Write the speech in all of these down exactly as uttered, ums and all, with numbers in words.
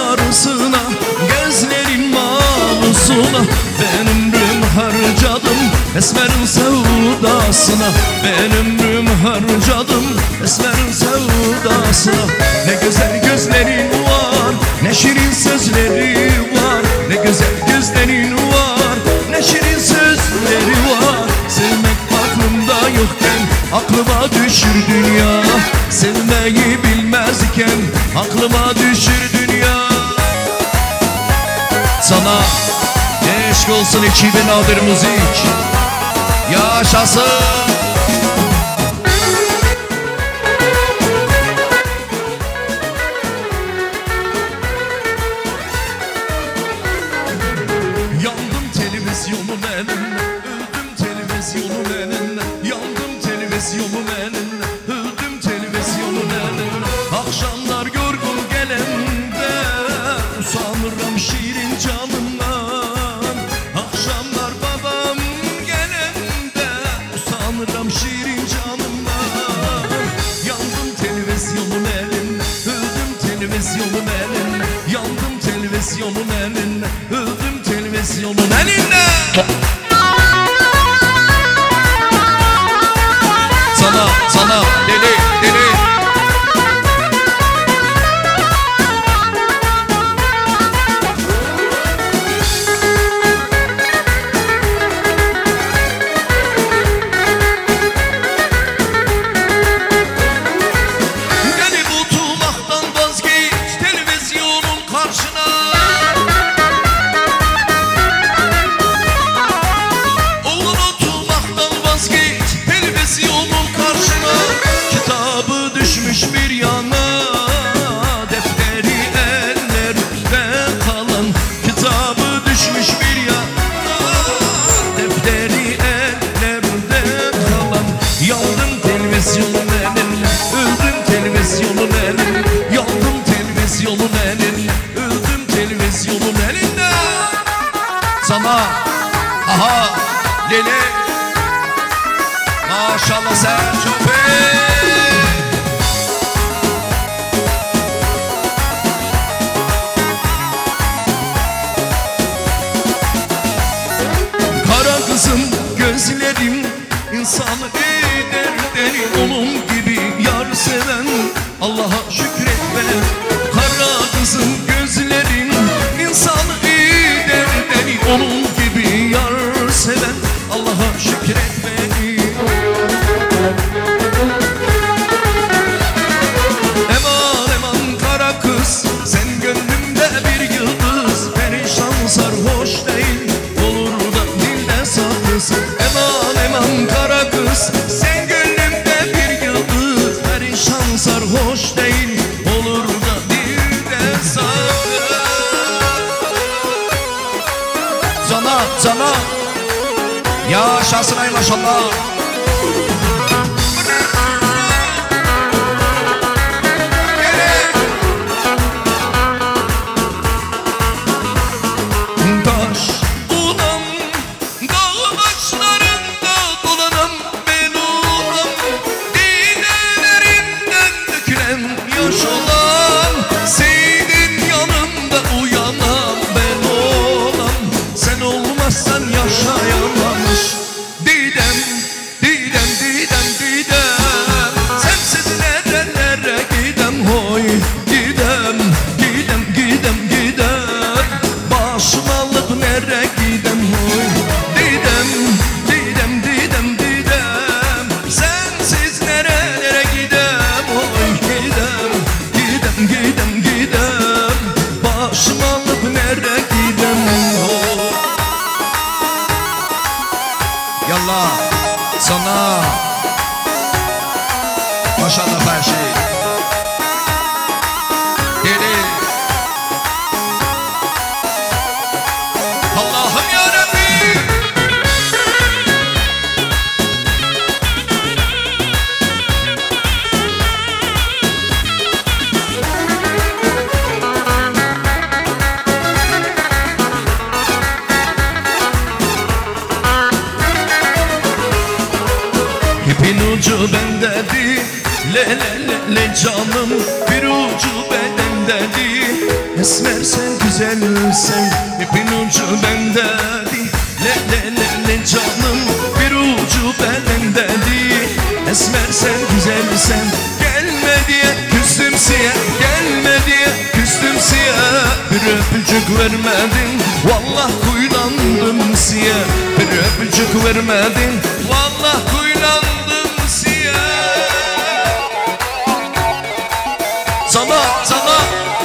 sarısına, gözlerin mavusuna. Ben ömrüm harcadım esmerin sevdasına. Ben ömrüm harcadım esmerin sevdasına. Ne güzel gözlerin var, ne şirin sözleri var. Ne güzel gözlerin var, ne şirin sözleri var. Sevmek aklımda yokken aklıma düşür dünya. Sevmeyi bilmezken aklıma düşür dünya. Sana aşk olsun iki bin nadir müzik. Yaşasın. Yandım televizyonun eline, öldüm televizyonun eline. Yandım televizyonun eline, öldüm televizyonun eline. Akşamlar yorgun gelende usanırım şirin canımdan. Akşamlar babam gelende usanırım şirin canımdan. Yandım televizyonun eline, öldüm televizyonun eline. Yandım televizyonun eline, öldüm televizyonun eline. Sana, sana deli, deli. Gelip oturmaktan vazgeç televizyonun karşına. Oğlum oturmaktan vazgeç televizyonun karşına. Kitabı düşmüş bir yana, defteri ellerde kalan. Kitabı düşmüş bir yana, defteri ellerde kalan. Yandım televizyonun eline, öldüm televizyonun eline. Yandım televizyonun eline, öldüm televizyonun eline. Sana aha Leli, maşallah sen çok iyi. Kara kızım gözlerim insanı eder deri. Onun gibi yar seven Allah'a şükretme. Kara kızım gözlerim insanı eder deri. Onun gibi yar seven Allah'a şükretme. Eman eman kara kız, sen gönlümde bir yıldız. Perişan sarhoş değil, olur da dilde saklısı. Eman eman kara kız, sen gönlümde bir yıldız. Perişan sarhoş değil, olur da dilde saklı. Cana cana, yaşasın ay maşallah. Taş ulan dağ başlarında dolanam ben ulan. Dinelerinden dökülen yaş olan. Senin yanında uyanan ben olan. Sen olmazsan yaşayamamış. Didem, Didem, Didem, Didem. Sensiz nerelere gidem hoy. Gidem, gidem, gidem, gidem. Başım alıp nereye gidem hoy. Didem, Didem, Didem, Didem. Sensiz nerelere gidem hoy. Gidem, gidem, gidem, gidem. Başım alıp nereye gidem hoy. Yallah sana maşallah her şey. Deli Allah'ım yarabbim. İpin ucu bendedir, le le le le canım. Bir ucu bedendedir, Esmer sen güzelsen ipin ucu bendedi. Le le le le canım bir ucu bendedi. Esmer sen güzelsen gelme diye küstüm siye, gelme diye küstüm siye. Bir öpücük vermedin vallah kuylandım siye. Bir öpücük vermedin vallah kuylandım siye. Sana sana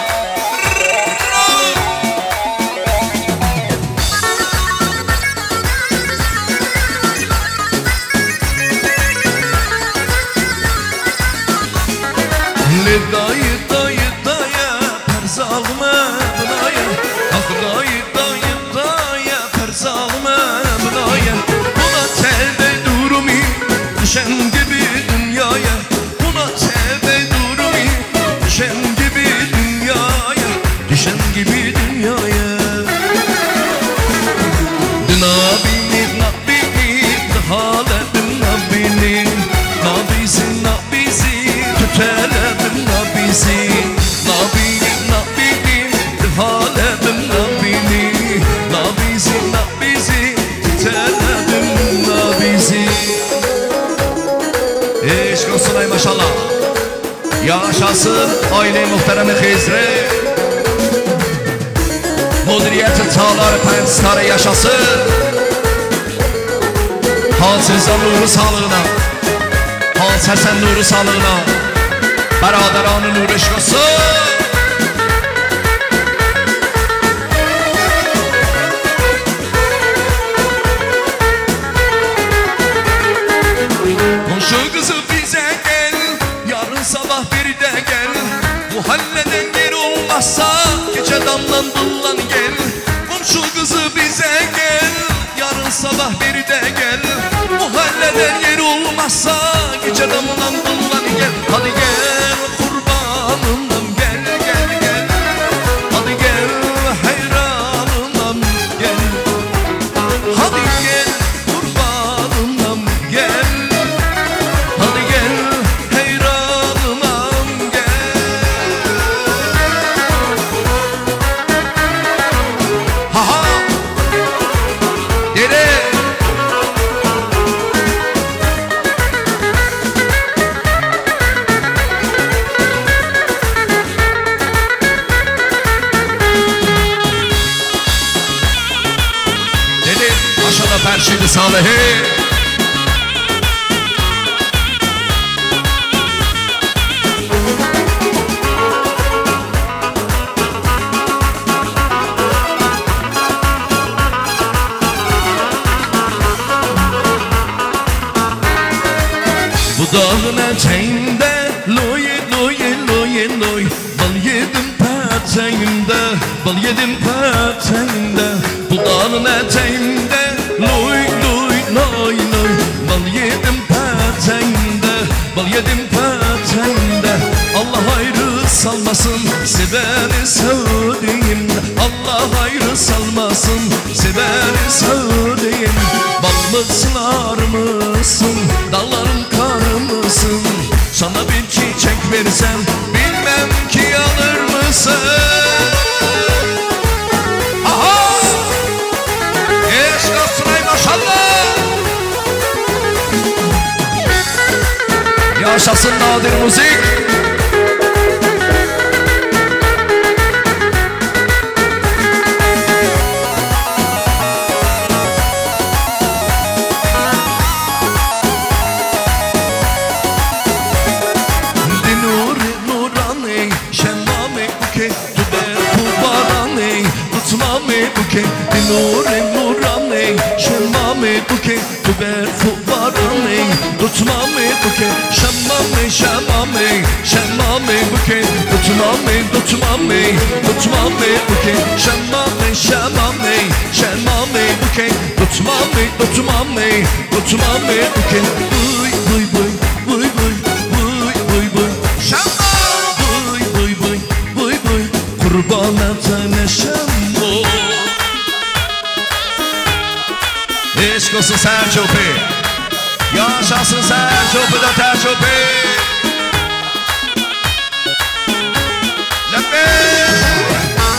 Le dayı dayı daya perz alma bınaya. Ah dayı dayı daya perz alma bınaya. Buna tevbe durumi düşen gibi dünyaya. Buna tevbe durumi düşen gibi dünyaya. Düşen gibi dünyaya. Nabini nabini haledim nabini. Nabisi nabisi tüteledim nabisi. Nabini nabini haledim nabini. Nabisi nabisi tüteledim nabisi. Eşk olsun ay maşallah. Yaşasın aile muhteremi Hizri. Mudriyeti çağlar penstarı yaşasın. Hal sizden nuru sağlığına, hal sersen nuru sağlığına. Beraderanın nuru eşk olsun. Komşu kızı bize gel, yarın sabah bir de gel. Muhalleden yer olmazsa gece damlan dullan gel. Komşu kızı bize gel, yarın sabah bir de gel. Muhalleden yer olmazsa gece damlan dullan gel. Hadi gel kurbanımdan gel gel gel. Hadi gel hayranımdan gel. Hadi gel kurbanımdan gel. Hadi gel hayranımdan gel. Ha ha. Yere. Dedi aşağıda perşidi salihi. Bu dağın eteğinde loy loy loy loy. Bal yedim peteğinde, bal yedim peteğinde. Bu dağın eteğinde loy loy loy loy. Bal yedim peteğinde, bal yedim peteğinde. Allah ayrı salmasın seveni sevdiğimde. Allah ayrı salmasın seveni sevdiğimde. Bal mısın ar mısın dağların kar mısın? Sana bir çiçek versem bilmem ki alır mısın? Aha! Eşk olsun ay maşallah. Yaşasın nadir müzik. Nure nurane şemmame buke tuber fuvarane tutmame buke şemmame şemmame şemmame buke tutmame tutmame tutmame buke şemmame şemmame şemmame buke tutmame tutmame tutmame buke buy buy buy buy buy buy buy buy şemmame buy buy buy buy buy kurban atane şemmo. Eşk olsun Selçuk'u. Yaşasın Selçuk'u da Selçuk'u. Lefes.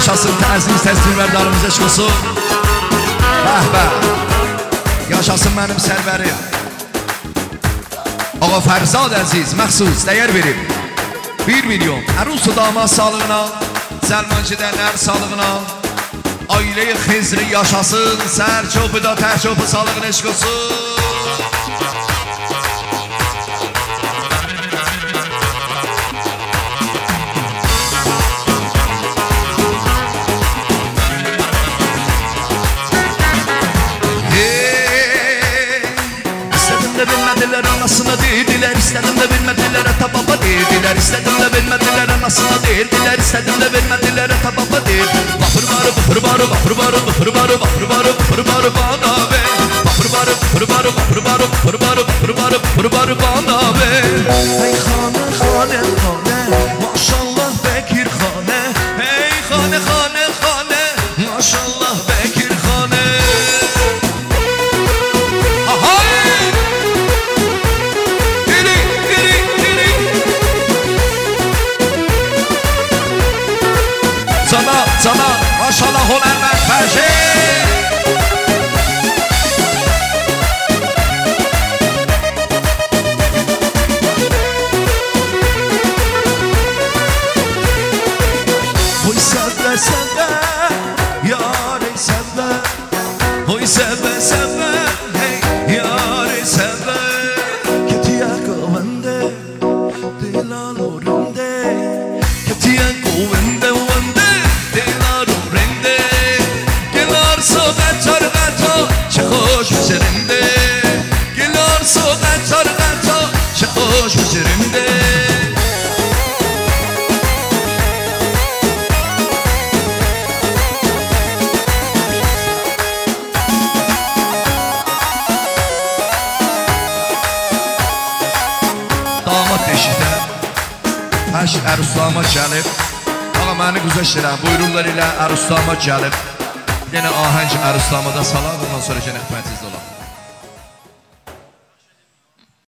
yaşasın təziz təsvirlərdarımız eşq olsun. Bəh bəh. Yaşasın mənim sərvərim. Ağa Fərzad əziz məxsus dəyər verib bir milyon ərus u damad sağlığına, Səlman gedənlər sağlığına, ailə-i Xizri yaşasın, sərçopu da tərçopu sağlığına eşq olsun. Bilmediler anasını dediler, istedim de bilmediler ata baba dediler, istedim de bilmediler anasını dediler, istedim de bilmediler ata baba dediler. Bafır barı bafır barı bafır barı bafır barı bafır barı bafır barı bana be. Bafır barı bafır barı bafır barı bafır barı bafır barı bafır barı bana be. Hey khane khane khane maşallah Bekir khane. Hey khane khane khane maşallah Bekir khane. Sana, sana, maşallah Honermen Perşe. Hoy sevle sevle, yâre sevle. Hoy sevle sevle, hey yâre sevle. Ketiye kavende, dilal orinde. Ketiye kavende, vende. چه خوش بشرنده گلار سو قطار قطا چه خوش بشرنده damat eşitə həş ərus damat gəlib. Ağa məni güzəşdirəm buyururlar ilə ərus damat gəlib. Yine ahəng ərus damada salar, ondan sonra yenə hikmətsiz olar.